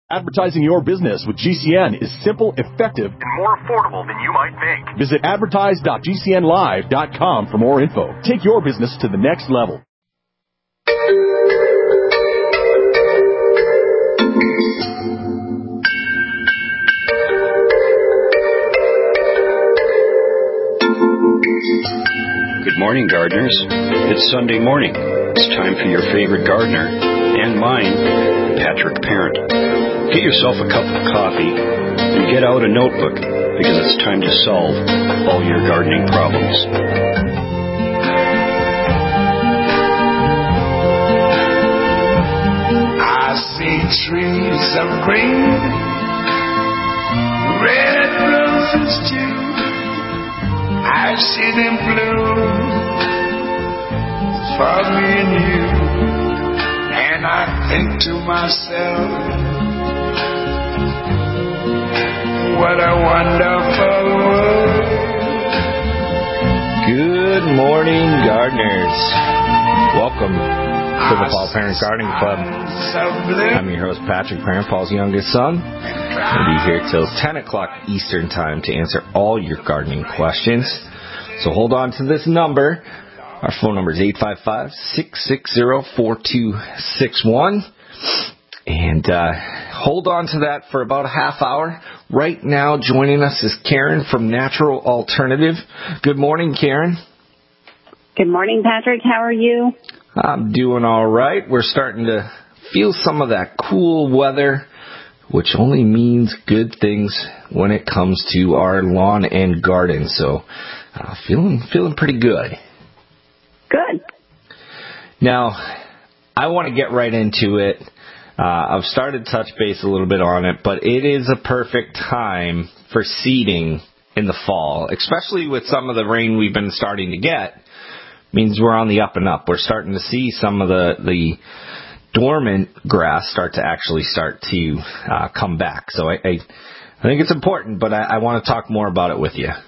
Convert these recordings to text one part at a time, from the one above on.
Advertising your business with GCN is simple, effective, and more affordable than you might think. Visit advertise.gcnlive.com for more info. Take your business to the next level. Good morning, gardeners. It's Sunday morning. It's time for your favorite gardener, and mine, Patrick Parent. Get yourself a cup of coffee and get out a notebook, because it's time to solve all your gardening problems. I see trees of green, red roses too. I see them bloom for me and you, and I think to myself, what a wonderful world. Good morning, gardeners. Welcome to the Paul Parent Gardening Club. I'm your host, Patrick Parent, Paul's youngest son. I'll be here till 10 o'clock Eastern Time to answer all your gardening questions. So hold on to this number. Our phone number is 855-660-4261. And hold on to that for about a half hour. Right now, joining us is Karen from Natural Alternative. Good morning, Karen. Good morning, Patrick. How are you? I'm doing all right. We're starting to feel some of that cool weather, which only means good things when it comes to our lawn and garden. So, feeling pretty good. Good. Now, I want to get right into it. I've started to touch base a little bit on it, but it is a perfect time for seeding in the fall, especially with some of the rain we've been starting to get. Means we're on the up and up. We're starting to see some of the dormant grass start to come back. So I think it's important, but I want to talk more about it with you.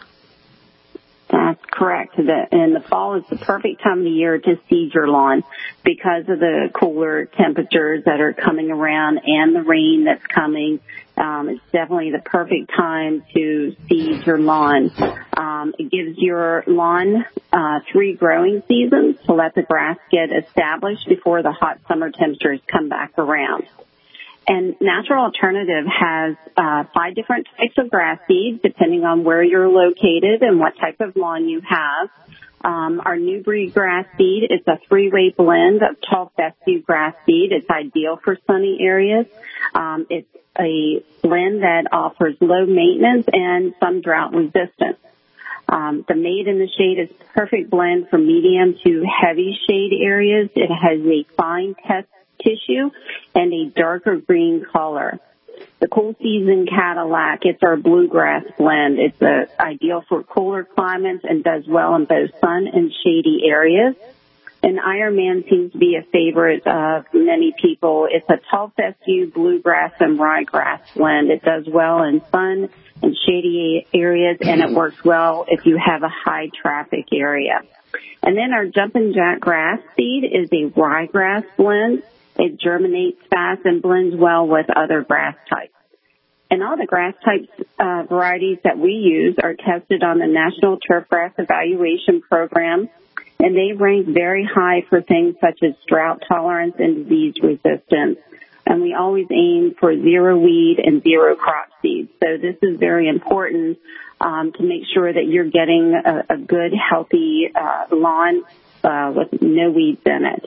That's correct. And the fall is the perfect time of the year to seed your lawn because of the cooler temperatures that are coming around and the rain that's coming. It's definitely the perfect time to seed your lawn. It gives your lawn 3 growing seasons to let the grass get established before the hot summer temperatures come back around. And Natural Alternative has 5 different types of grass seeds, depending on where you're located and what type of lawn you have. Our new breed grass seed is a 3-way blend of tall fescue grass seed. It's ideal for sunny areas. It's a blend that offers low maintenance and some drought resistance. The Made in the Shade is a perfect blend for medium to heavy shade areas. It has a fine tissue and a darker green color. The Cool Season Cadillac, it's our bluegrass blend. It's ideal for cooler climates and does well in both sun and shady areas. And Ironman seems to be a favorite of many people. It's a tall fescue, bluegrass, and ryegrass blend. It does well in sun and shady areas, and it works well if you have a high traffic area. And then our Jumpin' Jack grass seed is a ryegrass blend. It germinates fast and blends well with other grass types. And all the grass types varieties that we use are tested on the National Turfgrass Evaluation Program, and they rank very high for things such as drought tolerance and disease resistance. And we always aim for 0 weed and 0 crop seeds. So this is very important to make sure that you're getting a good, healthy lawn with no weeds in it.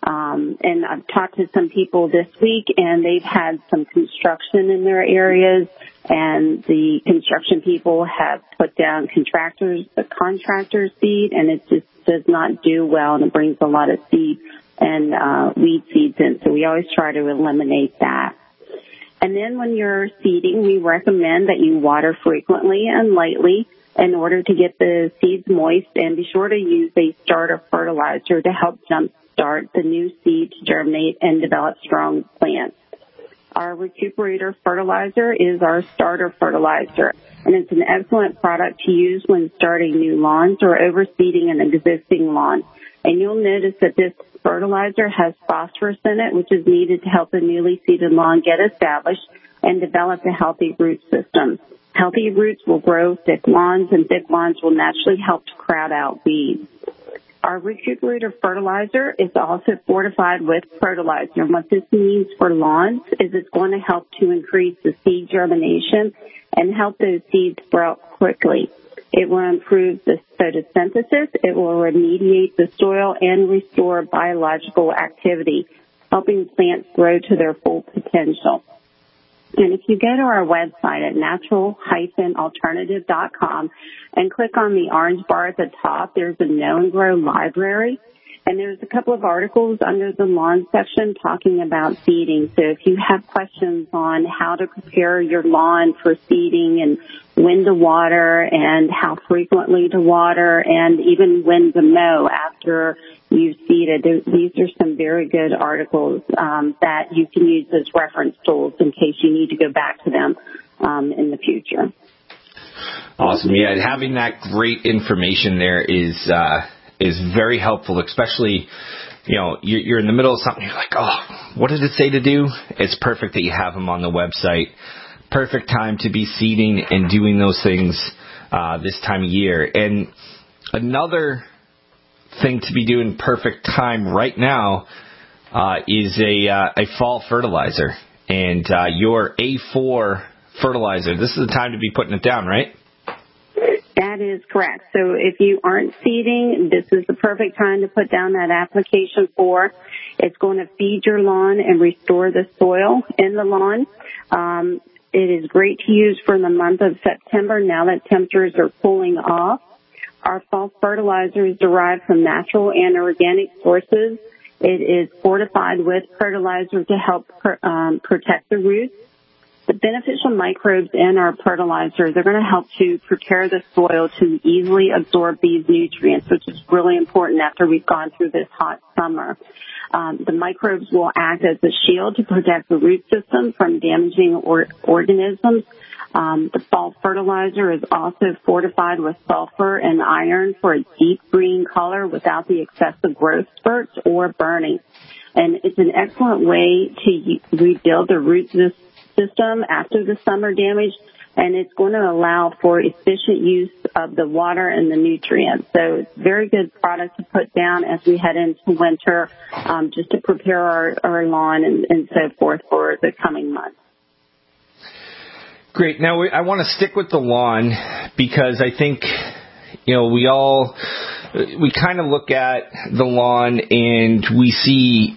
And I've talked to some people this week, and they've had some construction in their areas, and the construction people have put down the contractor seed, and it just does not do well, and it brings a lot of seed and weed seeds in. So we always try to eliminate that. And then when you're seeding, we recommend that you water frequently and lightly in order to get the seeds moist, and be sure to use a starter fertilizer to help jumpstart the new seed to germinate and develop strong plants. Our Recuperator fertilizer is our starter fertilizer, and it's an excellent product to use when starting new lawns or overseeding an existing lawn. And you'll notice that this fertilizer has phosphorus in it, which is needed to help the newly seeded lawn get established and develop a healthy root system. Healthy roots will grow thick lawns, and thick lawns will naturally help to crowd out weeds. Our Recuperator fertilizer is also fortified with fertilizer. And what this means for lawns is it's going to help to increase the seed germination and help those seeds sprout quickly. It will improve the photosynthesis. It will remediate the soil and restore biological activity, helping plants grow to their full potential. And if you go to our website at natural-alternative.com and click on the orange bar at the top, there's a Know and Grow library. And there's a couple of articles under the lawn section talking about seeding. So if you have questions on how to prepare your lawn for seeding and when to water and how frequently to water and even when to mow after you've seeded, these are some very good articles that you can use as reference tools in case you need to go back to them in the future. Awesome. Yeah, having that great information there is very helpful, especially, you're in the middle of something, you're like, oh, what did it say to do? It's perfect that you have them on the website. Perfect time to be seeding and doing those things this time of year. And another thing to be doing perfect time right now is a fall fertilizer. And your A4 fertilizer, this is the time to be putting it down, right? That is correct. So if you aren't seeding, this is the perfect time to put down that application for. It's going to feed your lawn and restore the soil in the lawn. It is great to use for the month of September now that temperatures are cooling off. Our fall fertilizer is derived from natural and organic sources. It is fortified with fertilizer to help protect the roots. The beneficial microbes in our fertilizer, they're going to help to prepare the soil to easily absorb these nutrients, which is really important after we've gone through this hot summer. The microbes will act as a shield to protect the root system from damaging organisms. The fall fertilizer is also fortified with sulfur and iron for a deep green color without the excessive growth spurts or burning. And it's an excellent way to rebuild the root system after the summer damage, and it's going to allow for efficient use of the water and the nutrients. So it's a very good product to put down as we head into winter, just to prepare our lawn and so forth for the coming months. Great. Now, I want to stick with the lawn because I think, we kind of look at the lawn and we see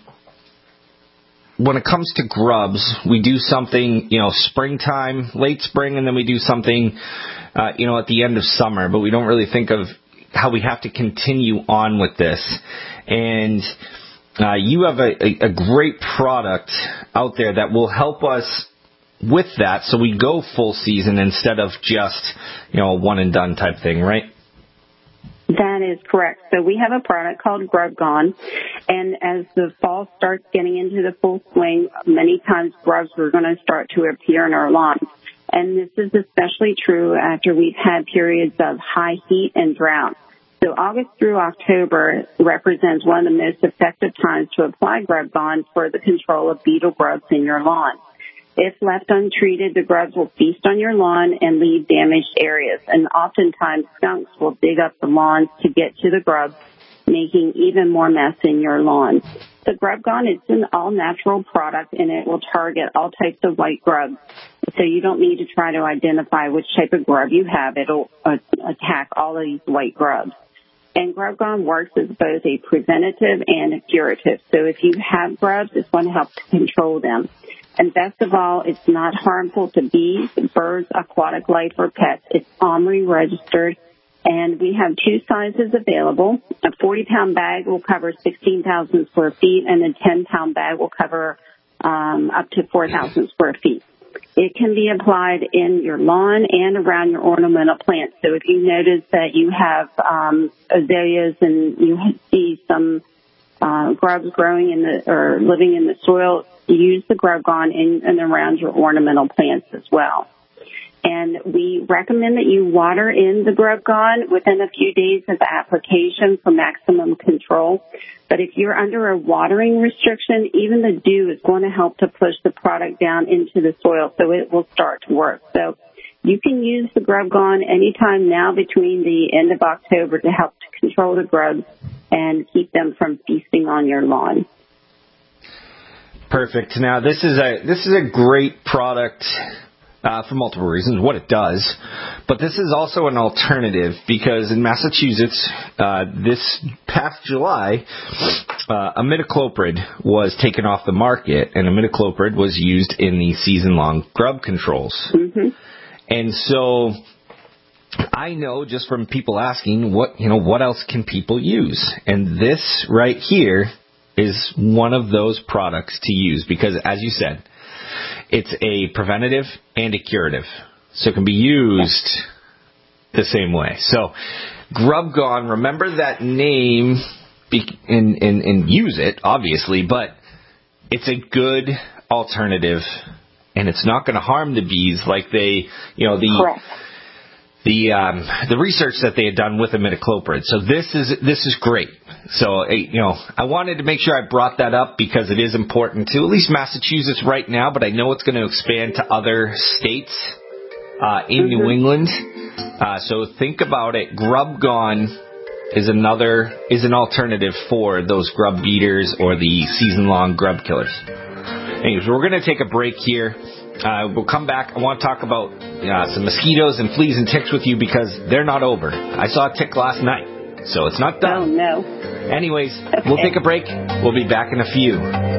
when it comes to grubs, we do something, springtime, late spring, and then we do something, at the end of summer, but we don't really think of how we have to continue on with this. And you have a great product out there that will help us with that, so we go full season instead of just, a one and done type thing, right? That is correct. So we have a product called Grub Gone, and as the fall starts getting into the full swing, many times grubs are going to start to appear in our lawns. And this is especially true after we've had periods of high heat and drought. So August through October represents one of the most effective times to apply Grub Gone for the control of beetle grubs in your lawn. If left untreated, the grubs will feast on your lawn and leave damaged areas. And oftentimes, skunks will dig up the lawns to get to the grubs, making even more mess in your lawn. The Grub Gone is an all-natural product, and it will target all types of white grubs. So you don't need to try to identify which type of grub you have. It'll attack all of these white grubs. And Grub Gone works as both a preventative and a curative. So if you have grubs, it's going to help to control them. And best of all, it's not harmful to bees, birds, aquatic life, or pets. It's OMRI registered, and we have two sizes available. A 40-pound bag will cover 16,000 square feet, and a 10-pound bag will cover up to 4,000 square feet. It can be applied in your lawn and around your ornamental plants. So if you notice that you have azaleas and you see some grubs growing or living in the soil, use the Grub Gone in and around your ornamental plants as well. And we recommend that you water in the Grub Gone within a few days of application for maximum control. But if you're under a watering restriction, even the dew is going to help to push the product down into the soil, so it will start to work. So you can use the Grub Gone anytime now between the end of October to help to control the grubs and keep them from feasting on your lawn. Perfect. Now, this is a great product for multiple reasons, what it does, but this is also an alternative because in Massachusetts, this past July, imidacloprid was taken off the market, and imidacloprid was used in the season-long grub controls. Mm-hmm. And so I know just from people asking, what else can people use? And this right here is one of those products to use because, as you said, it's a preventative and a curative, so it can be used the same way. So, Grub Gone, remember that name and use it, obviously, but it's a good alternative, and it's not going to harm the bees like they, Correct. the research that they had done with imidacloprid. So this is great. So, I wanted to make sure I brought that up because it is important to at least Massachusetts right now, but I know it's going to expand to other states in New England. So think about it. Grub Gone is an alternative for those grub beaters or the season-long grub killers. Anyways, we're going to take a break here. We'll come back. I want to talk about some mosquitoes and fleas and ticks with you because they're not over. I saw a tick last night, so it's not done. Oh, no. Anyways, We'll take a break. We'll be back in a few.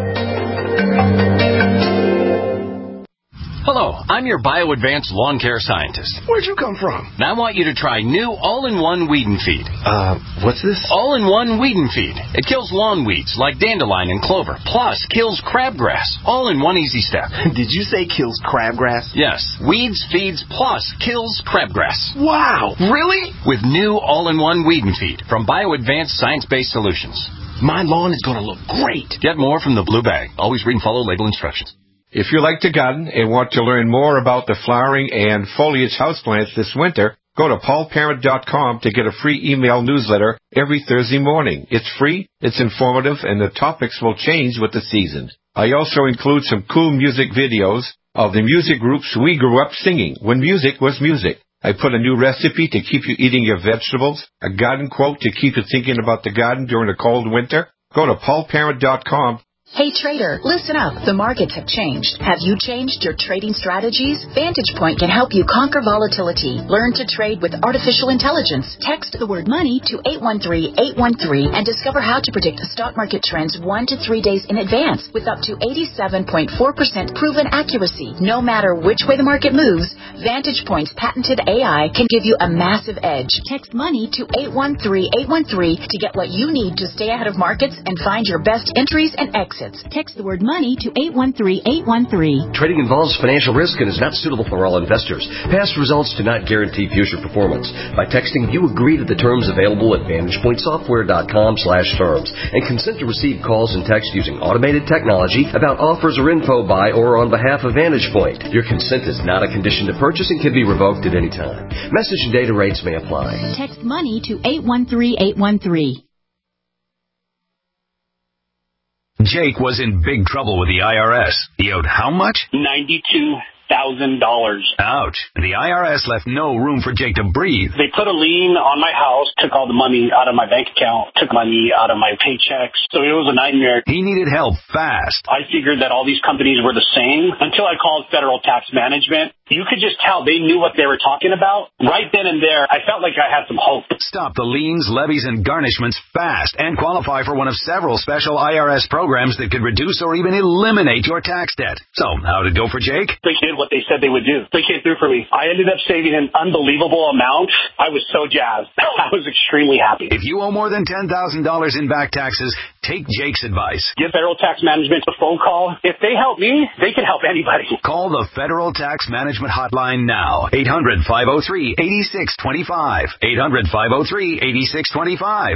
Hello, I'm your BioAdvanced lawn care scientist. Where'd you come from? And I want you to try new all-in-one weed and feed. What's this? All-in-one weed and feed. It kills lawn weeds like dandelion and clover, plus kills crabgrass, all in one easy step. Did you say kills crabgrass? Yes, weeds, feeds, plus kills crabgrass. Wow, really? With new all-in-one weed and feed from BioAdvanced science-based solutions. My lawn is going to look great. Get more from the blue bag. Always read and follow label instructions. If you like to garden and want to learn more about the flowering and foliage houseplants this winter, go to paulparent.com to get a free email newsletter every Thursday morning. It's free, it's informative, and the topics will change with the seasons. I also include some cool music videos of the music groups we grew up singing when music was music. I put a new recipe to keep you eating your vegetables, a garden quote to keep you thinking about the garden during a cold winter. Go to paulparent.com. Hey trader, listen up. The markets have changed. Have you changed your trading strategies? Vantage Point can help you conquer volatility. Learn to trade with artificial intelligence. Text the word money to 813-813 and discover how to predict the stock market trends 1 to 3 days in advance with up to 87.4% proven accuracy. No matter which way the market moves, Vantage Point's patented AI can give you a massive edge. Text money to 813-813 to get what you need to stay ahead of markets and find your best entries and exits. Text the word money to 813-813. Trading involves financial risk and is not suitable for all investors. Past results do not guarantee future performance. By texting, you agree to the terms available at VantagePointSoftware.com/terms and consent to receive calls and texts using automated technology about offers or info by or on behalf of Vantage Point. Your consent is not a condition to purchase and can be revoked at any time. Message and data rates may apply. Text money to 813-813. Jake was in big trouble with the IRS. He owed how much? $92,000. Ouch. The IRS left no room for Jake to breathe. They put a lien on my house, took all the money out of my bank account, took money out of my paychecks. So it was a nightmare. He needed help fast. I figured that all these companies were the same until I called Federal Tax Management. You could just tell they knew what they were talking about. Right then and there, I felt like I had some hope. Stop the liens, levies, and garnishments fast and qualify for one of several special IRS programs that could reduce or even eliminate your tax debt. So, how'd it go for Jake? They did what they said they would do. They came through for me. I ended up saving an unbelievable amount. I was so jazzed. I was extremely happy. If you owe more than $10,000 in back taxes, take Jake's advice. Give Federal Tax Management a phone call. If they help me, they can help anybody. Call the Federal Tax Management hotline now. 800-503-8625. 800-503-8625.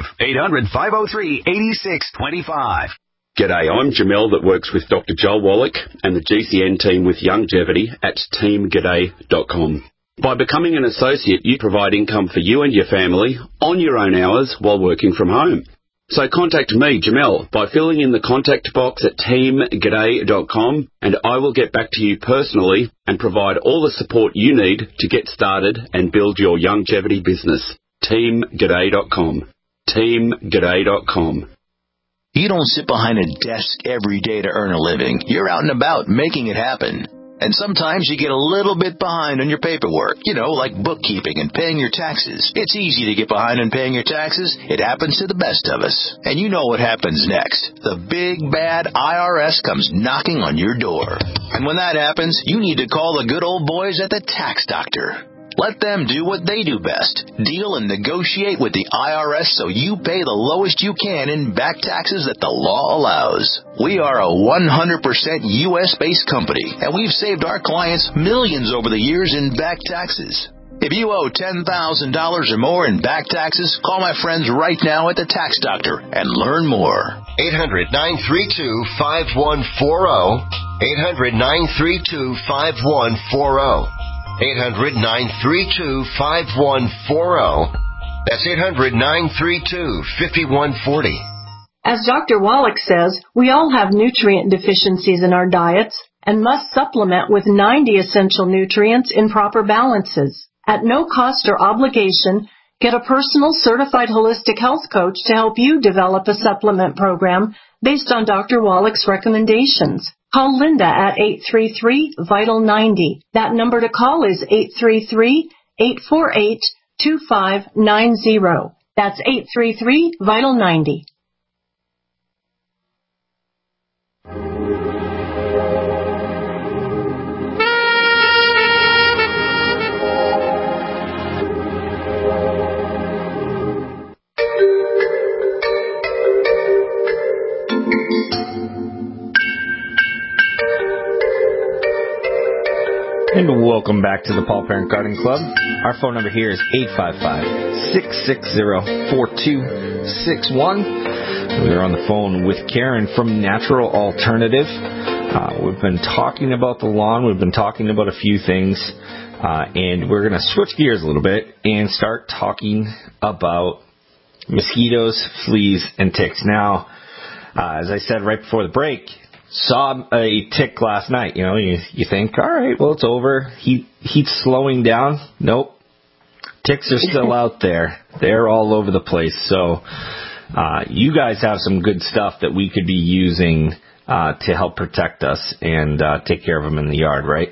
800-503-8625. G'day, I'm Jamel that works with Dr. Joel Wallach and the GCN team with Longevity at teamg'day.com. By becoming an associate, you provide income for you and your family on your own hours while working from home. So contact me, Jamel, by filling in the contact box at teamg'day.com, and I will get back to you personally and provide all the support you need to get started and build your longevity business. teamg'day.com. teamg'day.com. You don't sit behind a desk every day to earn a living. You're out and about making it happen. And sometimes you get a little bit behind on your paperwork, like bookkeeping and paying your taxes. It's easy to get behind on paying your taxes. It happens to the best of us. And you know what happens next. The big, bad IRS comes knocking on your door. And when that happens, you need to call the good old boys at the Tax Doctor. Let them do what they do best. Deal and negotiate with the IRS so you pay the lowest you can in back taxes that the law allows. We are a 100% U.S.-based company, and we've saved our clients millions over the years in back taxes. If you owe $10,000 or more in back taxes, call my friends right now at the Tax Doctor and learn more. 800-932-5140. 800-932-5140. 800-932-5140. That's 800-932-5140. As Dr. Wallach says, we all have nutrient deficiencies in our diets and must supplement with 90 essential nutrients in proper balances. At no cost or obligation, get a personal certified holistic health coach to help you develop a supplement program based on Dr. Wallach's recommendations. Call Linda at 833-VITAL-90. That number to call is 833-848-2590. That's 833-VITAL-90. And welcome back to the Paul Parent Gardening Club. Our phone number here is 855-660-4261. We're on the phone with Karen from Natural Alternative. We've been talking about the lawn. We've been talking about a few things. And we're going to switch gears a little bit and start talking about mosquitoes, fleas, and ticks. Now, as I said right before the break, saw a tick last night. You think, all right, well, it's over. Heat's slowing down. Nope. Ticks are still out there. They're all over the place. So you guys have some good stuff that we could be using to help protect us and take care of them in the yard, right?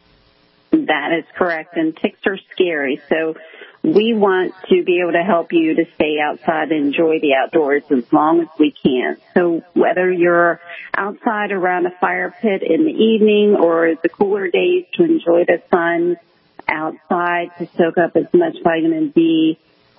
That is correct. And ticks are scary. So we want to be able to help you to stay outside and enjoy the outdoors as long as we can. So whether you're outside around a fire pit in the evening or the cooler days to enjoy the sun, outside to soak up as much vitamin D,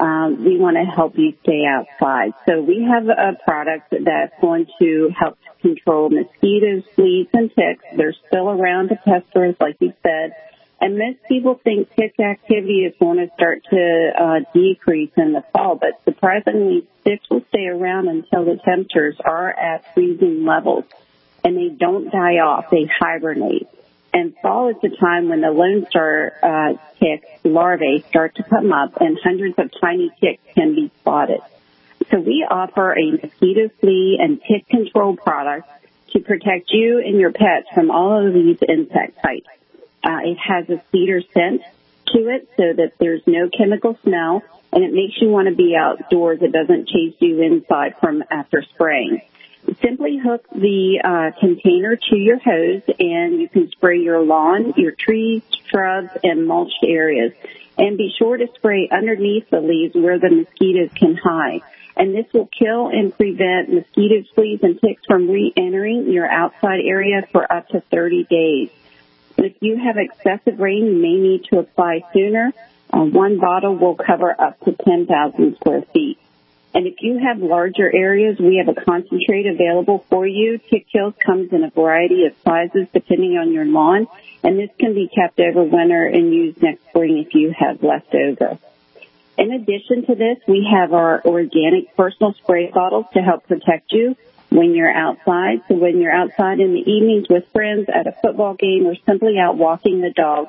we want to help you stay outside. So we have a product that's going to help control mosquitoes, fleas, and ticks. They're still around to pester us, like you said. And most people think tick activity is going to start to decrease in the fall, but surprisingly, ticks will stay around until the temperatures are at freezing levels, and they don't die off. They hibernate. And fall is the time when the Lone Star tick larvae start to come up, and hundreds of tiny ticks can be spotted. So we offer a mosquito, flea, and tick control product to protect you and your pets from all of these insect bites. It has a cedar scent to it so that there's no chemical smell, and it makes you want to be outdoors. It doesn't chase you inside from after spraying. Simply hook the container to your hose, and you can spray your lawn, your trees, shrubs, and mulched areas. And be sure to spray underneath the leaves where the mosquitoes can hide. And this will kill and prevent mosquitoes, fleas, and ticks from re-entering your outside area for up to 30 days. If you have excessive rain, you may need to apply sooner. One bottle will cover up to 10,000 square feet. And if you have larger areas, we have a concentrate available for you. Tick Kills comes in a variety of sizes depending on your lawn, and this can be kept over winter and used next spring if you have left over. In addition to this, we have our organic personal spray bottles to help protect you when you're outside. So when you're outside in the evenings with friends at a football game or simply out walking the dog,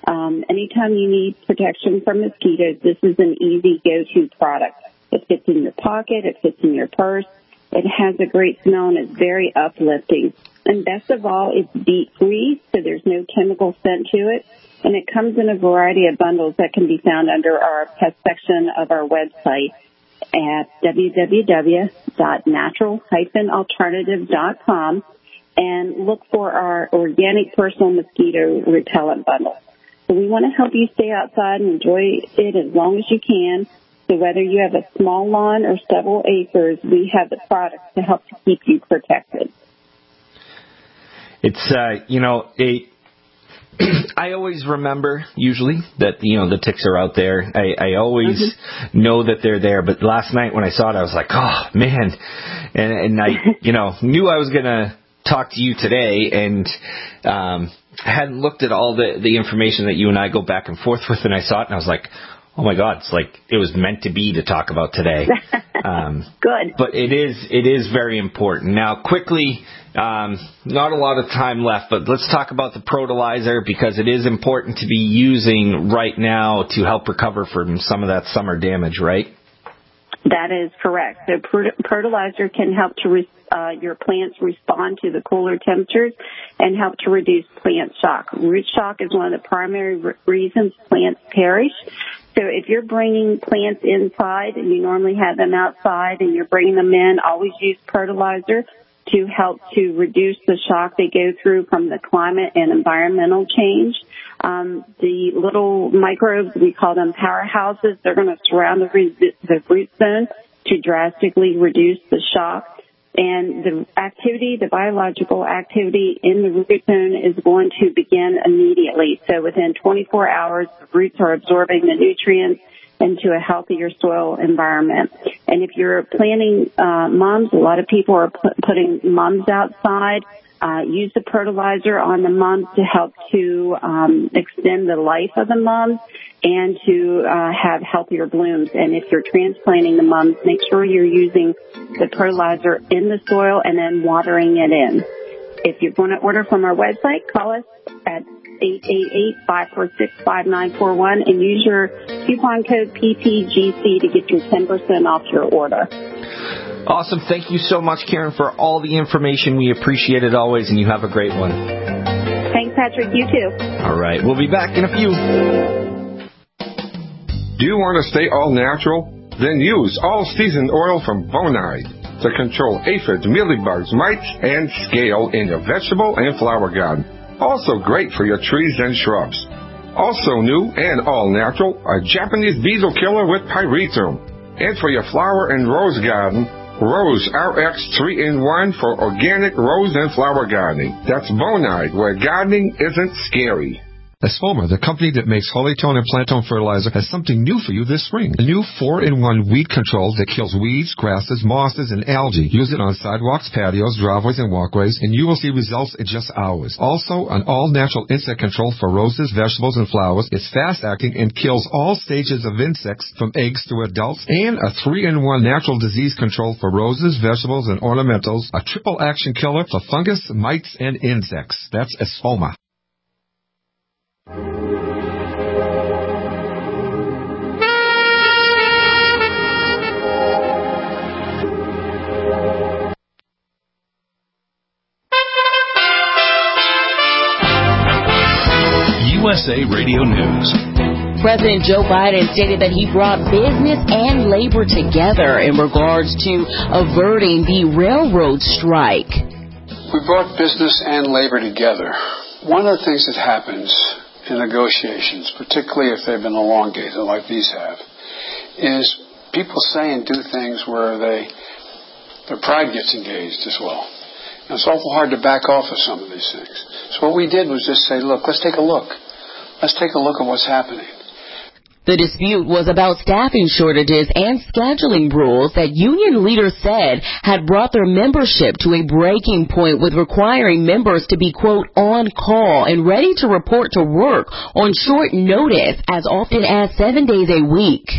Anytime you need protection from mosquitoes, this is an easy go-to product. It fits in your pocket. It fits in your purse. It has a great smell, and it's very uplifting. And best of all, it's DEET-free, so there's no chemical scent to it. And it comes in a variety of bundles that can be found under our pest section of our website at www.natural-alternative.com, and look for our organic personal mosquito repellent bundle. So we want to help you stay outside and enjoy it as long as you can. So whether you have a small lawn or several acres, we have the products to help to keep you protected. It's, I always remember usually that, the ticks are out there. I always know that they're there. But last night when I saw it, I was like, oh, man. And I, knew I was going to talk to you today, and I hadn't looked at all the information that you and I go back and forth with, and I saw it, and I was like, oh my God, it's like it was meant to be to talk about today. Good. But it is very important. Now, quickly, not a lot of time left, but let's talk about the Protolizer, because it is important to be using right now to help recover from some of that summer damage, right? That is correct. So Protolizer can help to your plants respond to the cooler temperatures and help to reduce plant shock. Root shock is one of the primary reasons plants perish. So if you're bringing plants inside and you normally have them outside and you're bringing them in, always use Protolizer to help to reduce the shock they go through from the climate and environmental change. The little microbes, we call them powerhouses, they're going to surround the root zone to drastically reduce the shock. And the biological activity in the root zone is going to begin immediately. So within 24 hours, the roots are absorbing the nutrients into a healthier soil environment. And if you're planting mums, a lot of people are putting mums outside. Use the Protolizer on the mums to help to extend the life of the mums and to have healthier blooms. And if you're transplanting the mums, make sure you're using the Protolizer in the soil and then watering it in. If you're going to order from our website, call us at 888-546-5941 and use your coupon code PTGC to get your 10% off your order. Awesome. Thank you so much, Karen, for all the information. We appreciate it always, and you have a great one. Thanks, Patrick. You too. All right. We'll be back in a few. Do you want to stay all natural? Then use all-season oil from Bonide to control aphids, mealybugs, mites, and scale in your vegetable and flower garden. Also great for your trees and shrubs. Also new and all-natural, a Japanese beetle killer with pyrethrum. And for your flower and rose garden, Rose RX 3-in-1 for organic rose and flower gardening. That's Bonide, where gardening isn't scary. Espoma, the company that makes Holytone and Plantone fertilizer, has something new for you this spring. A new 4-in-1 weed control that kills weeds, grasses, mosses, and algae. Use it on sidewalks, patios, driveways, and walkways, and you will see results in just hours. Also, an all-natural insect control for roses, vegetables, and flowers. It's fast-acting and kills all stages of insects from eggs to adults. And a 3-in-1 natural disease control for roses, vegetables, and ornamentals. A triple-action killer for fungus, mites, and insects. That's Espoma. USA Radio News. President Joe Biden stated that he brought business and labor together in regards to averting the railroad strike. We brought business and labor together. One of the things that happens in negotiations, particularly if they've been elongated like these have, is people say and do things where their pride gets engaged as well. And it's awful hard to back off of some of these things. So what we did was just say, look, let's take a look. Let's take a look at what's happening. The dispute was about staffing shortages and scheduling rules that union leaders said had brought their membership to a breaking point, with requiring members to be, quote, on call and ready to report to work on short notice as often as 7 days a week.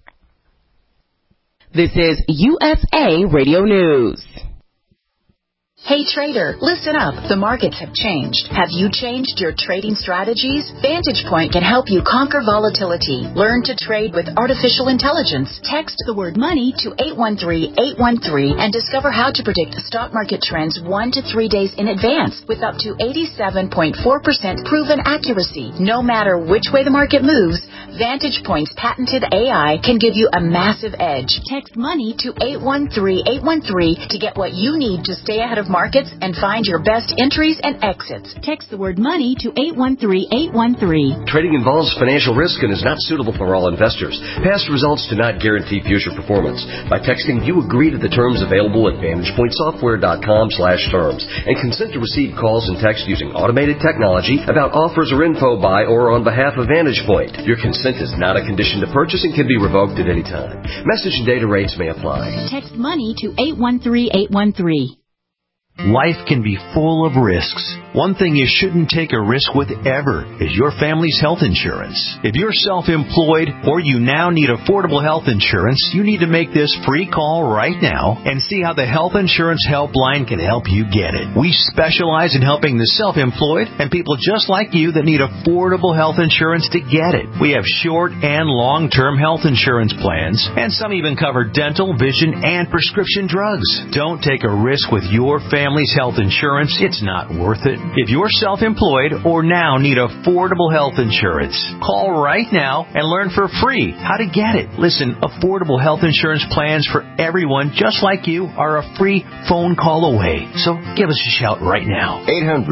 This is USA Radio News. Hey trader, listen up. The markets have changed. Have you changed your trading strategies? Vantage Point can help you conquer volatility. Learn to trade with artificial intelligence. Text the word money to 813-813 and discover how to predict the stock market trends 1 to 3 days in advance with up to 87.4% proven accuracy. No matter which way the market moves, Vantage Point's patented AI can give you a massive edge. Text money to 813-813 to get what you need to stay ahead of markets and find your best entries and exits. Text the word money to 813-813. Trading involves financial risk and is not suitable for all investors. Past results do not guarantee future performance. By texting, you agree to the terms available at VantagePointSoftware.com/terms and consent to receive calls and text using automated technology about offers or info by or on behalf of Vantage Point. Your consent is not a condition to purchase and can be revoked at any time. Message and data rates may apply. Text money to 813-813. Life can be full of risks. One thing you shouldn't take a risk with ever is your family's health insurance. If you're self-employed or you now need affordable health insurance, you need to make this free call right now and see how the Health Insurance Helpline can help you get it. We specialize in helping the self-employed and people just like you that need affordable health insurance to get it. We have short and long-term health insurance plans, and some even cover dental, vision, and prescription drugs. Don't take a risk with your family's health insurance. It's not worth it. If you're self-employed or now need affordable health insurance, call right now and learn for free how to get it. Listen, affordable health insurance plans for everyone just like you are a free phone call away. So give us a shout right now.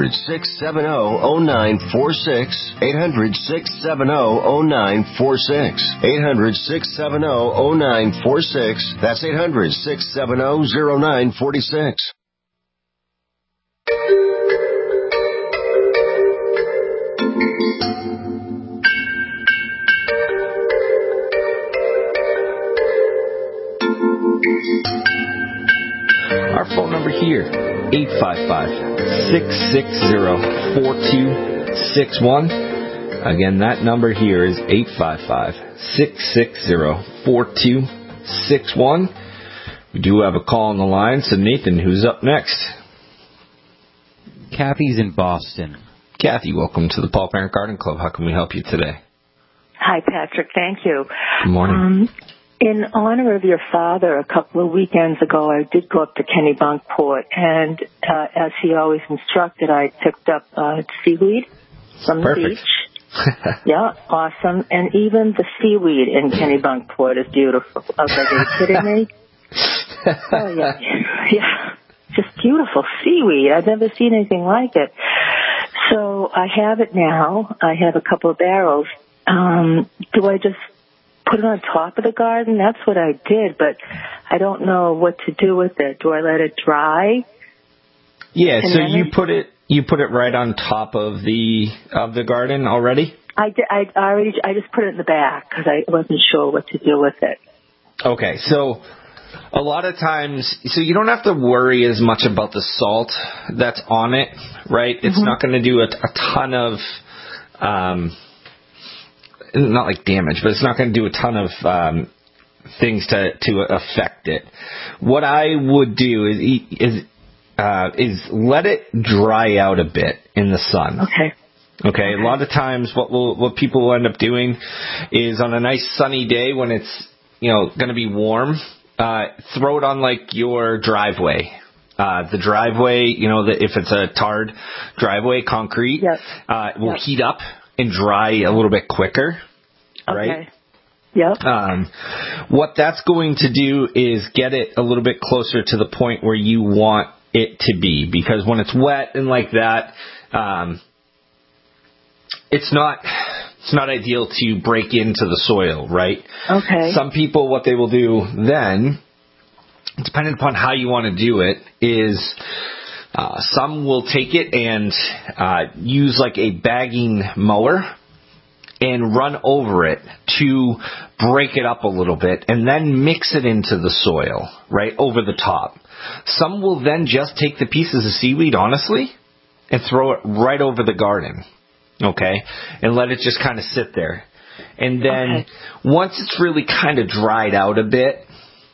800-670-0946. 800-670-0946. 800-670-0946. That's 800-670-0946. Our phone number here, 855-660-4261. Again, that number here is 855-660-4261. We do have a call on the line, so Nathan, who's up next? Kathy's in Boston. Kathy, welcome to the Paul Parent Garden Club. How can we help you today? Hi, Patrick. Thank you. Good morning. In honor of your father, a couple of weekends ago, I did go up to Kennebunkport, and as he always instructed, I picked up seaweed from the beach. Yeah, awesome. And even the seaweed in Kennebunkport is beautiful. I was like, are you kidding me? Oh, yeah. Yeah. Just beautiful seaweed. I've never seen anything like it. So I have it now. I have a couple of barrels. Do I just put it on top of the garden? That's what I did, but I don't know what to do with it. Do I let it dry? Yeah, so you put it right on top of the garden already? I just put it in the back because I wasn't sure what to do with it. Okay, so a lot of times, so you don't have to worry as much about the salt that's on it, right? It's not going to do a ton of, not like damage, but it's not going to do a ton of things to affect it. What I would do is let it dry out a bit in the sun. Okay. A lot of times, what people will end up doing is on a nice sunny day when it's going to be warm. Throw it on like your driveway. The driveway, if it's a tarred driveway, concrete, will heat up and dry a little bit quicker, right? Yep. What that's going to do is get it a little bit closer to the point where you want it to be, because when it's wet and like that, it's not ideal to break into the soil, right? Okay. Some people, what they will do then, depending upon how you want to do it, is some will take it and use like a bagging mower and run over it to break it up a little bit and then mix it into the soil, right, over the top. Some will then just take the pieces of seaweed, honestly, and throw it right over the garden. Okay, and let it just kind of sit there. And then once it's really kind of dried out a bit,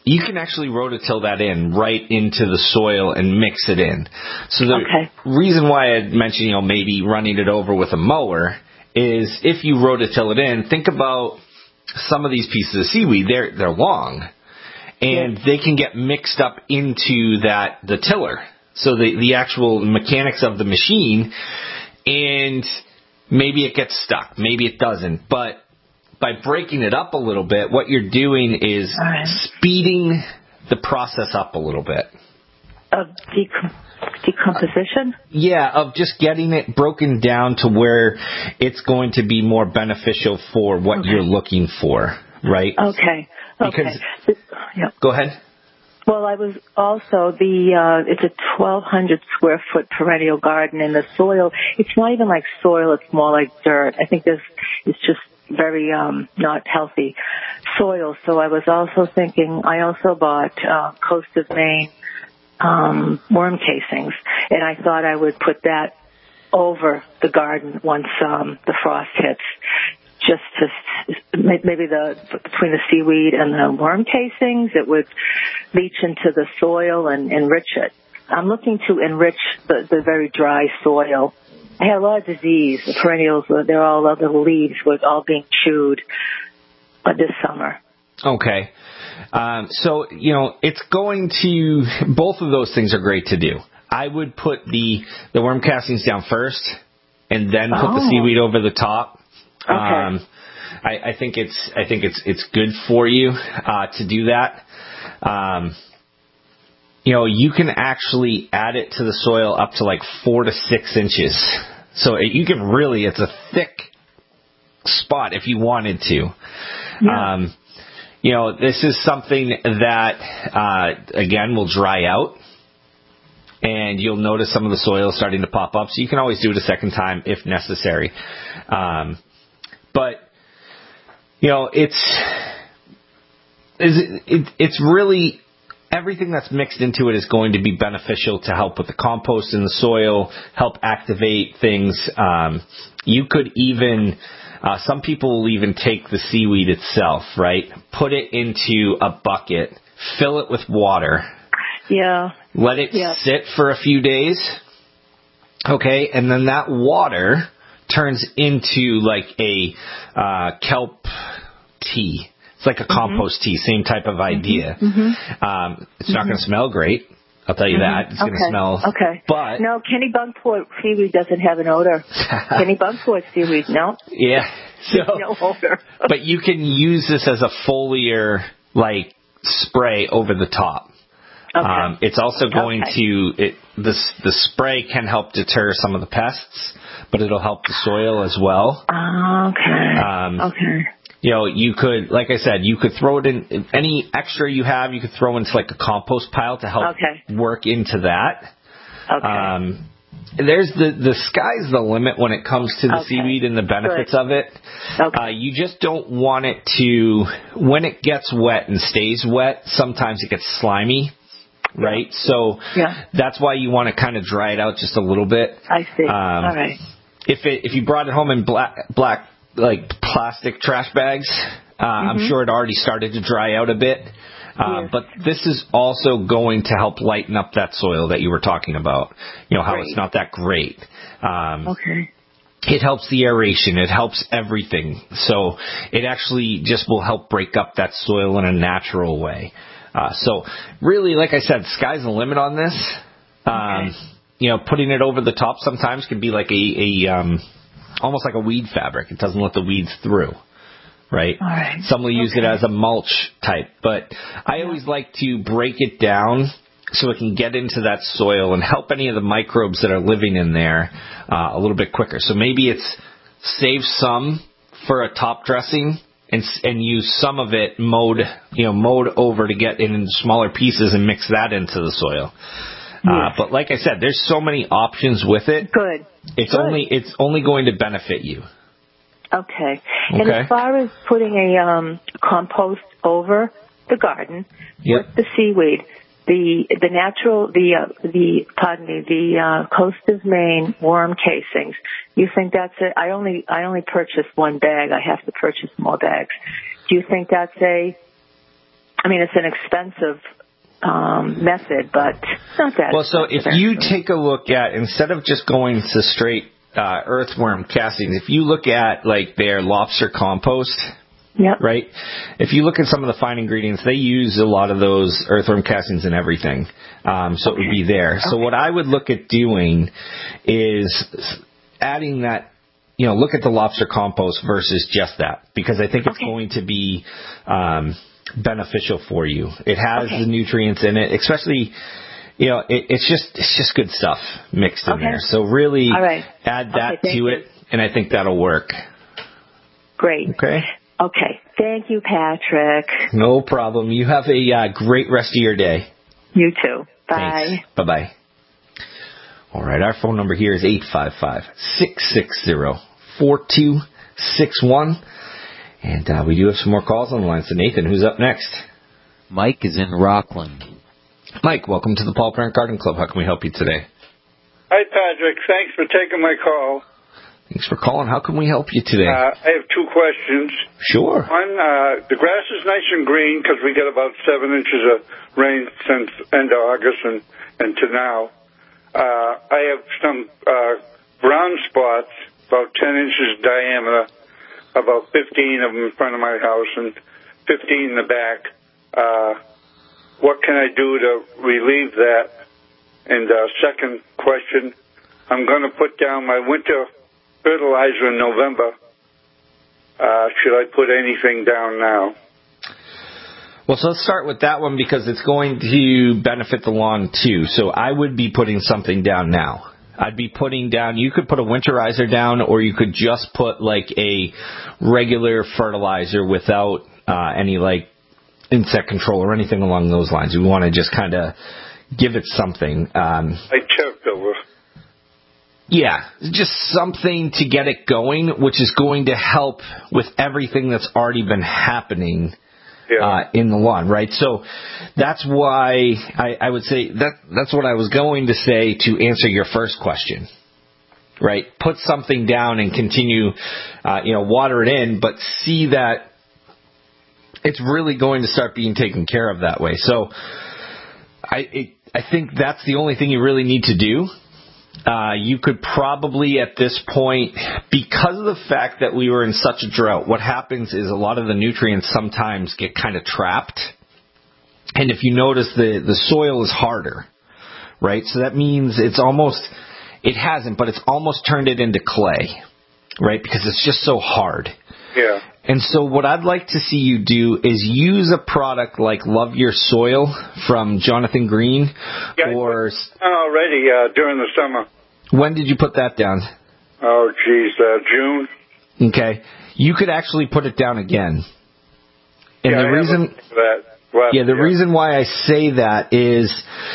you can actually rototill that in right into the soil and mix it in. So the reason why I mentioned, maybe running it over with a mower is if you rototill it in, think about some of these pieces of seaweed. They're long, and they can get mixed up into the tiller. So the actual mechanics of the machine, and maybe it gets stuck, maybe it doesn't, but by breaking it up a little bit, what you're doing is speeding the process up a little bit. Of decomposition? Yeah, of just getting it broken down to where it's going to be more beneficial for what you're looking for, right? Okay. Because, go ahead. Well, I was also it's a 1,200 square foot perennial garden, and the soil, it's not even like soil, it's more like dirt. I think it's just very not healthy soil. So I was also thinking, I also bought Coast of Maine worm casings, and I thought I would put that over the garden once the frost hits, just to maybe between the seaweed and the worm casings, it would leach into the soil and enrich it. I'm looking to enrich the very dry soil. I had a lot of disease. The perennials, they're all the leaves were all being chewed this summer. Okay. So, it's going to, both of those things are great to do. I would put the worm castings down first and then put the seaweed over the top. Okay. I think it's good for you to do that. You can actually add it to the soil up to like 4 to 6 inches. So you can really, it's a thick spot if you wanted to. Yeah. This is something that, again, will dry out. And you'll notice some of the soil starting to pop up. So you can always do it a second time if necessary. But it's really, everything that's mixed into it is going to be beneficial to help with the compost in the soil, help activate things. You could even, some people will even take the seaweed itself, right? Put it into a bucket, fill it with water. Yeah. Let it sit for a few days. Okay. And then that water turns into like a kelp tea. It's like a compost tea, same type of idea. It's not going to smell great. I'll tell you that. It's going to smell. Okay. But no, Kennebunkport seaweed doesn't have an odor. Kennebunkport seaweed, no. Yeah. So, no odor. But you can use this as a foliar like spray over the top. Okay. It's also going to the spray can help deter some of the pests, but it'll help the soil as well. Okay. You could, like I said, you could throw it in any extra you have. You could throw into like a compost pile to help work into that. Okay. There's the sky's the limit when it comes to the seaweed and the benefits of it. Okay. You just don't want it to, when it gets wet and stays wet, sometimes it gets slimy. Right? So that's why you want to kind of dry it out just a little bit. I see. All right. If you brought it home in black like plastic trash bags, I'm sure it already started to dry out a bit. But this is also going to help lighten up that soil that you were talking about. How it's not that great. It helps the aeration. It helps everything. So it actually just will help break up that soil in a natural way. So really, like I said, sky's the limit on this. Putting it over the top sometimes can be like almost like a weed fabric. It doesn't let the weeds through, right? All right. Some will use it as a mulch type, but I always like to break it down so it can get into that soil and help any of the microbes that are living in there a little bit quicker. So maybe it's save some for a top dressing and use some of it mowed over to get in smaller pieces and mix that into the soil. But like I said, there's so many options with it. Good. It's only going to benefit you. Okay. And as far as putting a compost over the garden with the seaweed, the Coast of Maine worm casings, you think that's it? I only purchased one bag. I have to purchase more bags. Do you think that's a I mean, it's an expensive method, but it's not that. Well, so if you take a look at, instead of just going to straight earthworm castings, if you look at like their lobster compost, right? If you look at some of the fine ingredients, they use a lot of those earthworm castings in everything. So it would be there. So what I would look at doing is adding that, look at the lobster compost versus just that, because I think it's going to be beneficial for you. It has the nutrients in it, especially, it's just good stuff mixed in there. So really add that to it, and I think that'll work. Great. Okay. Thank you, Patrick. No problem. You have a great rest of your day. You too. Bye. Thanks. Bye-bye. All right. Our phone number here is 855-660-4261. And we do have some more calls on the line. So, Nathan, who's up next? Mike is in Rockland. Mike, welcome to the Paul Parent Garden Club. How can we help you today? Hi, Patrick. Thanks for taking my call. Thanks for calling. How can we help you today? I have two questions. Sure. One, the grass is nice and green because we get about 7 inches of rain since end of August and to now. I have some brown spots, about 10 inches diameter, about 15 of them in front of my house and 15 in the back. What can I do to relieve that? And second question, I'm going to put down my winter fertilizer in November. Should I put anything down now? Well, so let's start with that one because it's going to benefit the lawn too. So I would be putting something down now. I'd be putting down, you could put a winterizer down, or you could just put like a regular fertilizer without any like insect control or anything along those lines. We want to just kind of give it something. Like turf over. Yeah, just something to get it going, which is going to help with everything that's already been happening in the lawn, right? So that's why I would say that's what I was going to say to answer your first question, right? Put something down and continue, water it in, but see that it's really going to start being taken care of that way. So I think that's the only thing you really need to do. You could probably at this point, because of the fact that we were in such a drought, what happens is a lot of the nutrients sometimes get kind of trapped. And if you notice, the soil is harder, right? So that means it hasn't, but it's almost turned it into clay, right? Because it's just so hard. Yeah. And so what I'd like to see you do is use a product like Love Your Soil from Jonathan Green. Yeah, or already during the summer. When did you put that down? Oh, geez, June. Okay. You could actually put it down again. And the reason why I say that is,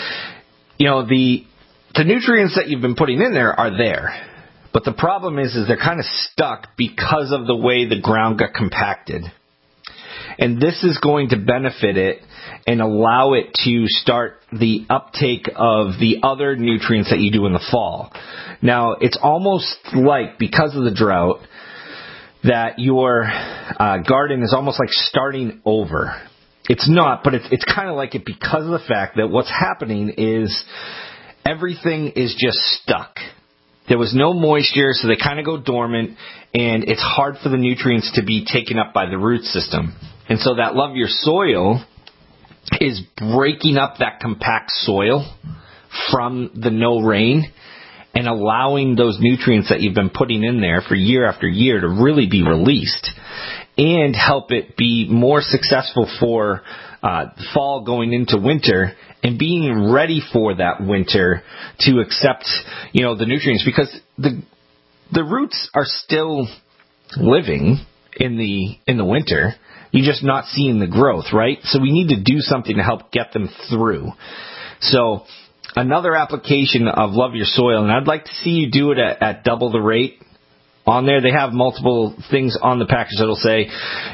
the nutrients that you've been putting in there are there. But the problem is they're kind of stuck because of the way the ground got compacted. And this is going to benefit it and allow it to start the uptake of the other nutrients that you do in the fall. Now, it's almost like, because of the drought, that your garden is almost like starting over. It's not, but it's kind of like it because of the fact that what's happening is everything is just stuck. There was no moisture, so they kind of go dormant, and it's hard for the nutrients to be taken up by the root system. And so that Love Your Soil is breaking up that compact soil from the no rain and allowing those nutrients that you've been putting in there for year after year to really be released and help it be more successful for fall going into winter and being ready for that winter to accept, the nutrients, because the roots are still living in the winter. You're just not seeing the growth, right? So we need to do something to help get them through. So another application of Love Your Soil, and I'd like to see you do it at double the rate. On there, they have multiple things on the package that'll say,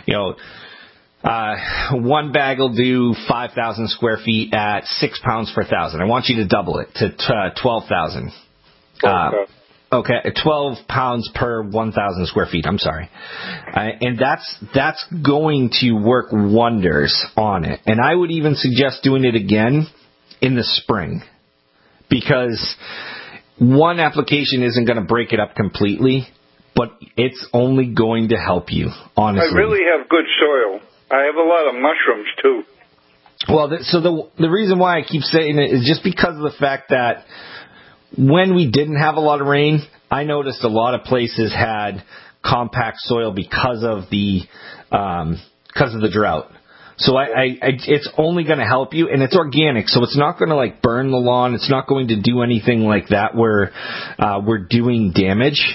one bag will do 5,000 square feet at 6 pounds per thousand. I want you to double it to 12,000. Okay, 12 pounds per 1,000 square feet. I'm sorry. And that's going to work wonders on it. And I would even suggest doing it again in the spring, because one application isn't going to break it up completely, but it's only going to help you, honestly. I really have good soil. I have a lot of mushrooms, too. Well, the reason why I keep saying it is just because of the fact that when we didn't have a lot of rain, I noticed a lot of places had compact soil because of the drought. So it's only going to help you, and it's organic, so it's not going to like burn the lawn. It's not going to do anything like that where we're doing damage.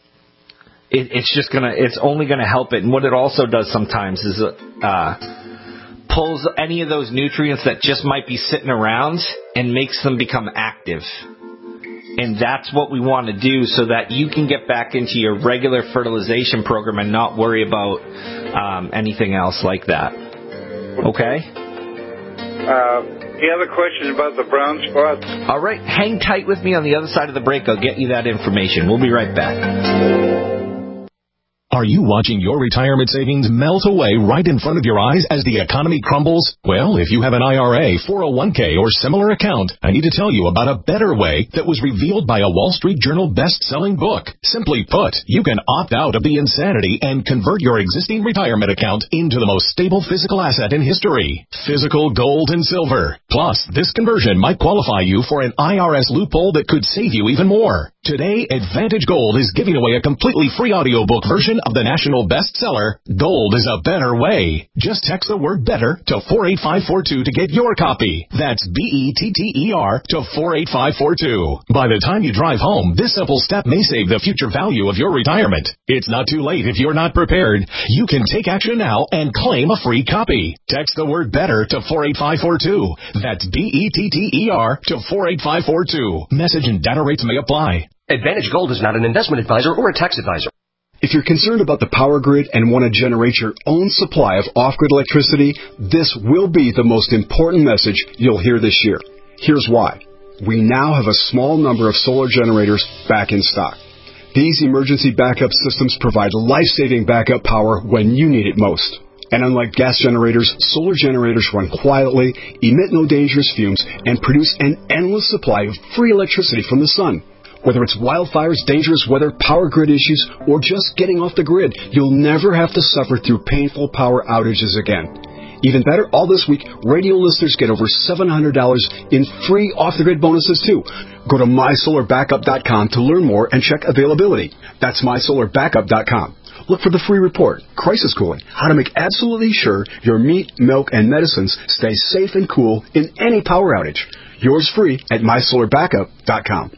It's only going to help it. And what it also does sometimes is pulls any of those nutrients that just might be sitting around and makes them become active. And that's what we want to do so that you can get back into your regular fertilization program and not worry about anything else like that. Okay? Any other questions about the brown spots? All right. Hang tight with me on the other side of the break. I'll get you that information. We'll be right back. Are you watching your retirement savings melt away right in front of your eyes as the economy crumbles? Well, if you have an IRA, 401k, or similar account, I need to tell you about a better way that was revealed by a Wall Street Journal best-selling book. Simply put, you can opt out of the insanity and convert your existing retirement account into the most stable physical asset in history, physical gold and silver. Plus, this conversion might qualify you for an IRS loophole that could save you even more. Today, Advantage Gold is giving away a completely free audiobook version of the national bestseller, Gold is a Better Way. Just text the word BETTER to 48542 to get your copy. That's BETTER to 48542. By the time you drive home, this simple step may save the future value of your retirement. It's not too late if you're not prepared. You can take action now and claim a free copy. Text the word BETTER to 48542. That's BETTER to 48542. Message and data rates may apply. Advantage Gold is not an investment advisor or a tax advisor. If you're concerned about the power grid and want to generate your own supply of off-grid electricity, this will be the most important message you'll hear this year. Here's why. We now have a small number of solar generators back in stock. These emergency backup systems provide life-saving backup power when you need it most. And unlike gas generators, solar generators run quietly, emit no dangerous fumes, and produce an endless supply of free electricity from the sun. Whether it's wildfires, dangerous weather, power grid issues, or just getting off the grid, you'll never have to suffer through painful power outages again. Even better, all this week, radio listeners get over $700 in free off-the-grid bonuses, too. Go to mysolarbackup.com to learn more and check availability. That's mysolarbackup.com. Look for the free report, Crisis Cooling, how to make absolutely sure your meat, milk, and medicines stay safe and cool in any power outage. Yours free at mysolarbackup.com.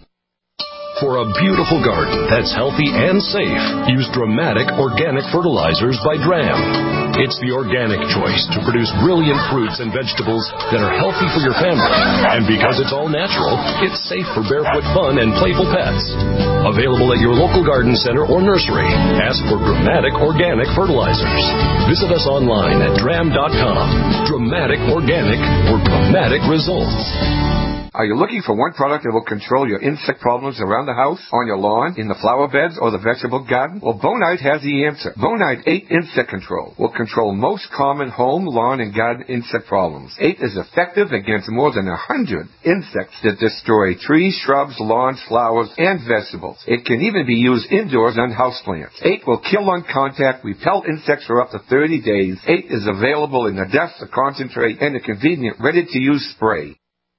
For a beautiful garden that's healthy and safe, use Dramatic Organic Fertilizers by DRAM. It's the organic choice to produce brilliant fruits and vegetables that are healthy for your family. And because it's all natural, it's safe for barefoot fun and playful pets. Available at your local garden center or nursery. Ask for Dramatic Organic Fertilizers. Visit us online at dram.com. Dramatic Organic for dramatic results. Are you looking for one product that will control your insect problems around the house, on your lawn, in the flower beds, or the vegetable garden? Well, Bonide has the answer. Bonide 8 Insect Control will control most common home, lawn, and garden insect problems. 8 is effective against more than 100 insects that destroy trees, shrubs, lawns, flowers, and vegetables. It can even be used indoors on houseplants. 8 will kill on contact, repel insects for up to 30 days. 8 is available in a dust, a concentrate, and a convenient ready-to-use spray.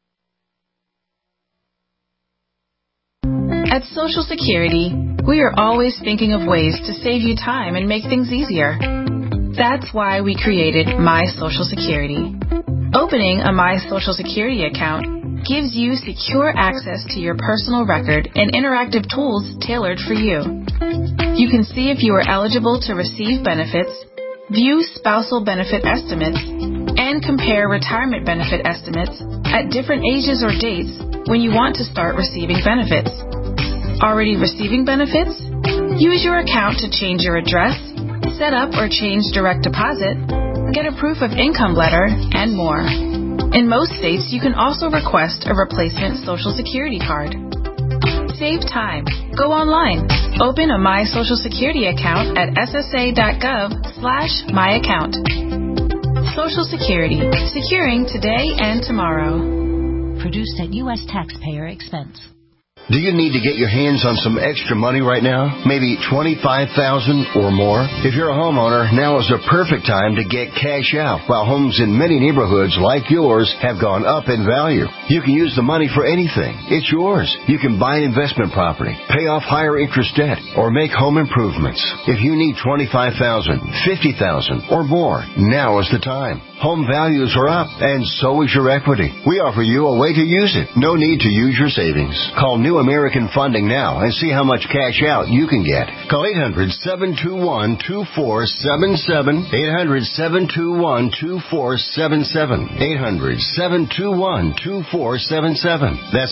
At Social Security, we are always thinking of ways to save you time and make things easier. That's why we created My Social Security. Opening a My Social Security account gives you secure access to your personal record and interactive tools tailored for you. You can see if you are eligible to receive benefits, view spousal benefit estimates, and compare retirement benefit estimates at different ages or dates when you want to start receiving benefits. Already receiving benefits? Use your account to change your address, set up or change direct deposit, get a proof of income letter, and more. In most states, you can also request a replacement Social Security card. Save time. Go online. Open a My Social Security account at ssa.gov/myaccount. Social Security. Securing today and tomorrow. Produced at U.S. taxpayer expense. Do you need to get your hands on some extra money right now? Maybe $25,000 or more? If you're a homeowner, now is the perfect time to get cash out while homes in many neighborhoods like yours have gone up in value. You can use the money for anything. It's yours. You can buy an investment property, pay off higher interest debt, or make home improvements. If you need $25,000, $50,000 or more, now is the time. Home values are up, and so is your equity. We offer you a way to use it. No need to use your savings. Call New American Funding now and see how much cash out you can get. Call 800-721-2477. 800-721-2477. 800-721-2477. That's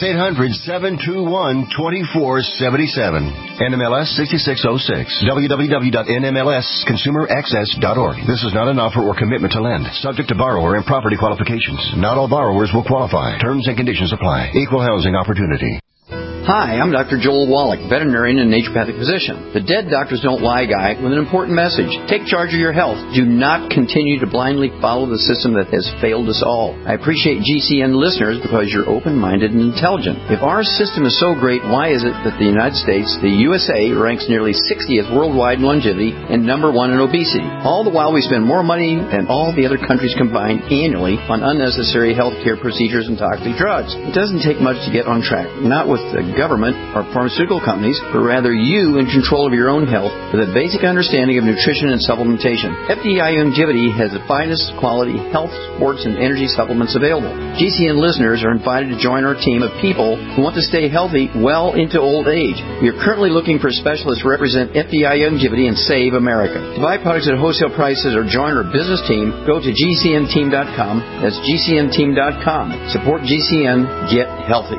800-721-2477. NMLS 6606. www.nmlsconsumeraccess.org. This is not an offer or commitment to lend. Subject to borrower and property qualifications. Not all borrowers will qualify. Terms and conditions apply. Equal housing opportunity. Hi, I'm Dr. Joel Wallach, veterinarian and naturopathic physician. The Dead Doctors Don't Lie guy with an important message. Take charge of your health. Do not continue to blindly follow the system that has failed us all. I appreciate GCN listeners because you're open-minded and intelligent. If our system is so great, why is it that the United States, the USA, ranks nearly 60th worldwide in longevity and number 1 in obesity? All the while we spend more money than all the other countries combined annually on unnecessary health care procedures and toxic drugs. It doesn't take much to get on track. Not with the government or pharmaceutical companies, but rather you in control of your own health with a basic understanding of nutrition and supplementation. FDI Longevity has the finest quality health, sports, and energy supplements available. GCN listeners are invited to join our team of people who want to stay healthy well into old age. We are currently looking for specialists to represent FDI Longevity and Save America. To buy products at wholesale prices or join our business team, go to GCNteam.com. That's GCNteam.com. Support GCN. Get healthy.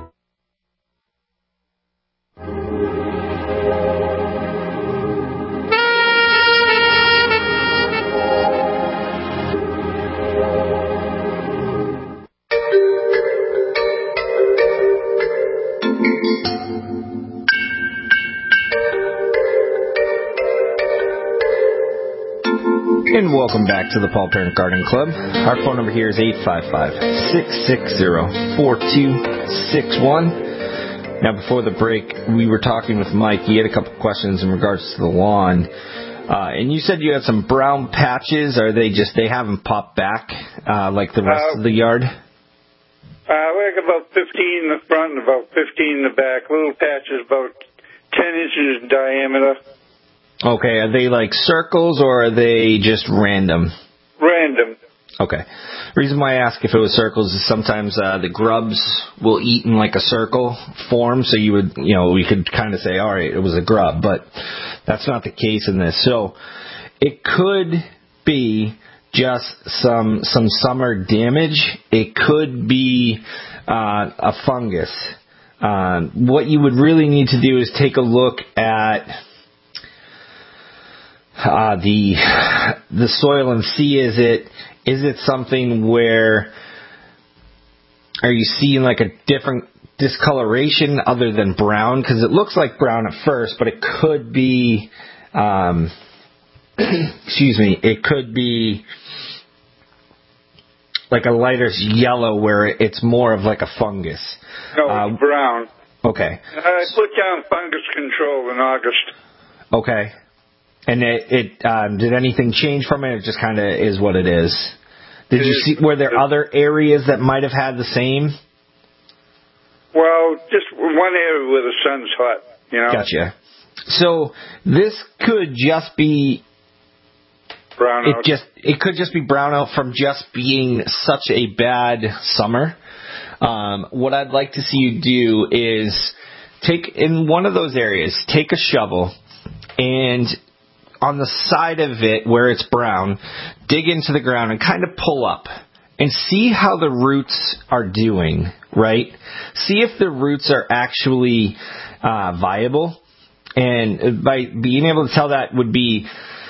And welcome back to the Paul Parent Garden Club. Our phone number here is 855-660-4261. Now, before the break, we were talking with Mike. He had a couple questions in regards to the lawn. And you said you had some brown patches. Are they they haven't popped back like the rest of the yard? We have about 15 in the front and about 15 in the back. Little patches about 10 inches in diameter. Okay, are they like circles or are they just random? Random. Okay. The reason why I ask if it was circles is sometimes the grubs will eat in like a circle form, so we could kind of say, all right, it was a grub, but that's not the case in this. So it could be just some summer damage. It could be a fungus. What you would really need to do is take a look at the soil and see is it something where are you seeing like a different discoloration other than brown? Because it looks like brown at first, but it could be it could be like a lighter yellow where it's more of like a fungus. No, it's brown. Okay. I put down fungus control in August. Okay. And did anything change from it? It just kind of is what it is. Were there other areas that might have had the same? Well, just one area where the sun's hot, Gotcha. So this could just be brownout. It could just be brownout from just being such a bad summer. What I'd like to see you do is in one of those areas, take a shovel and on the side of it where it's brown, dig into the ground and kind of pull up and see how the roots are doing, right? See if the roots are actually viable. And by being able to tell that would be,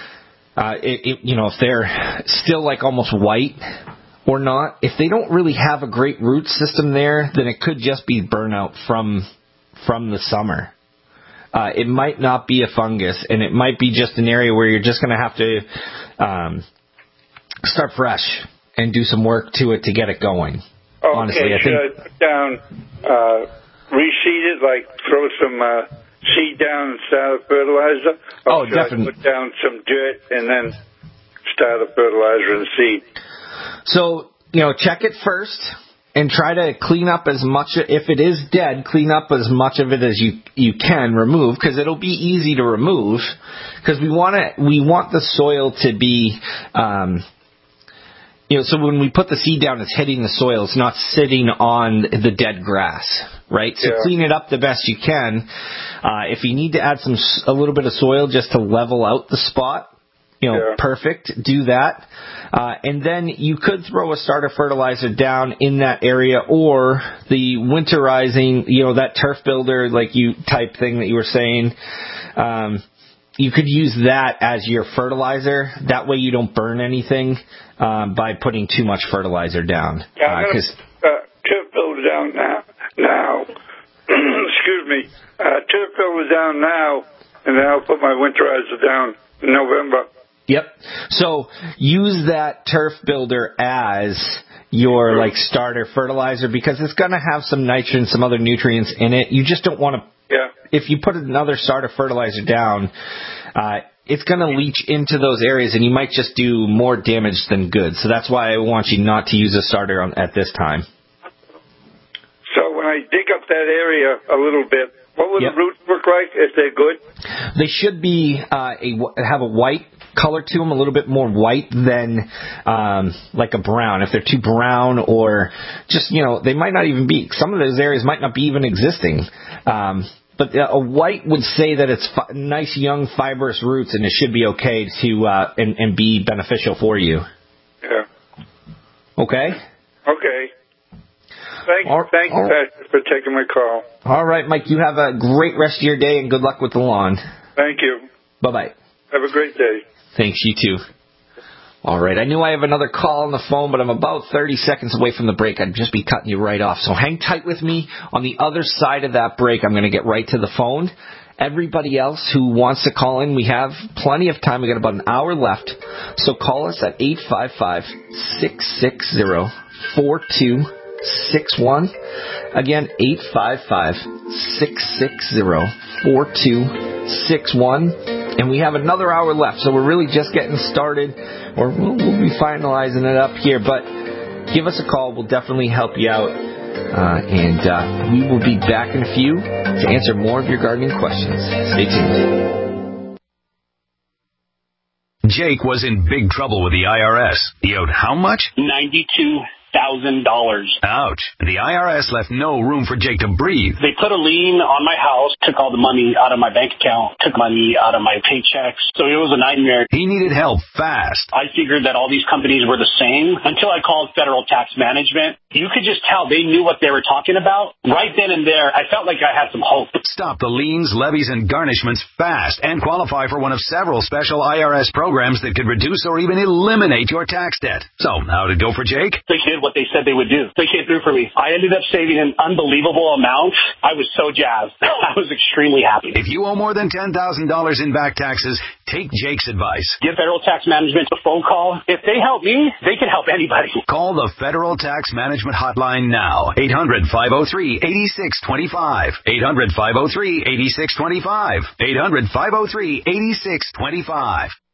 if they're still like almost white or not. If they don't really have a great root system there, then it could just be burnout from the summer. it might not be a fungus, and it might be just an area where you're just going to have to start fresh and do some work to it to get it going. Okay, honestly, should I put down, reseed it, like throw some seed down and start a fertilizer? Or should definitely. I put down some dirt and then start a fertilizer and seed? So, check it first and try to clean up as much, if it is dead, clean up as much of it as you can remove, because it'll be easy to remove, because we want the soil to be, so when we put the seed down, it's hitting the soil. It's not sitting on the dead grass, right? So clean it up the best you can. If you need to add a little bit of soil just to level out the spot, perfect, do that. And then you could throw a starter fertilizer down in that area, or the winterizing, that turf builder type thing that you were saying. You could use that as your fertilizer. That way you don't burn anything by putting too much fertilizer down. Yeah, I'm going to turf builder down now. Excuse me. Turf builder down now, and then I'll put my winterizer down in November. Yep. So use that turf builder as your starter fertilizer, because it's going to have some nitrogen, some other nutrients in it. You just don't want to. Yeah. If you put another starter fertilizer down, it's going to leach into those areas, and you might just do more damage than good. So that's why I want you not to use a starter at this time. So when I dig up that area a little bit, what will the roots look like if they're good? They should be have a white color to them, a little bit more white than like a brown. If they're too brown, or just, they might not even be, some of those areas might not be even existing. But a white would say that it's nice, young, fibrous roots, and it should be okay to and be beneficial for you. Yeah. Okay? Okay. Thank you, Pastor, for taking my call. All right, Mike, you have a great rest of your day, and good luck with the lawn. Thank you. Bye-bye. Have a great day. Thanks, you too. All right, I knew I have another call on the phone, but I'm about 30 seconds away from the break. I'd just be cutting you right off. So hang tight with me. On the other side of that break, I'm going to get right to the phone. Everybody else who wants to call in, we have plenty of time. We got about an hour left. So call us at 855-660-4261. Again, 855-660-4261. And we have another hour left, so we're really just getting started, or we'll be finalizing it up here. But give us a call. We'll definitely help you out. And we will be back in a few to answer more of your gardening questions. Stay tuned. Jake was in big trouble with the IRS. He owed how much? $92,000. Ouch. The IRS left no room for Jake to breathe. They put a lien on my house, took all the money out of my bank account, took money out of my paychecks. So it was a nightmare. He needed help fast. I figured that all these companies were the same until I called Federal Tax Management. You could just tell they knew what they were talking about. Right then and there, I felt like I had some hope. Stop the liens, levies, and garnishments fast and qualify for one of several special IRS programs that could reduce or even eliminate your tax debt. So, how did it go for Jake? They did what they said they would do. They came through for me. I ended up saving an unbelievable amount. I was so jazzed. I was extremely happy. If you owe more than $10,000 in back taxes, take Jake's advice. Give Federal Tax Management a phone call. If they help me, they can help anybody. Call the Federal Tax Management Hotline now. 800-503-8625. 800-503-8625. 800-503-8625.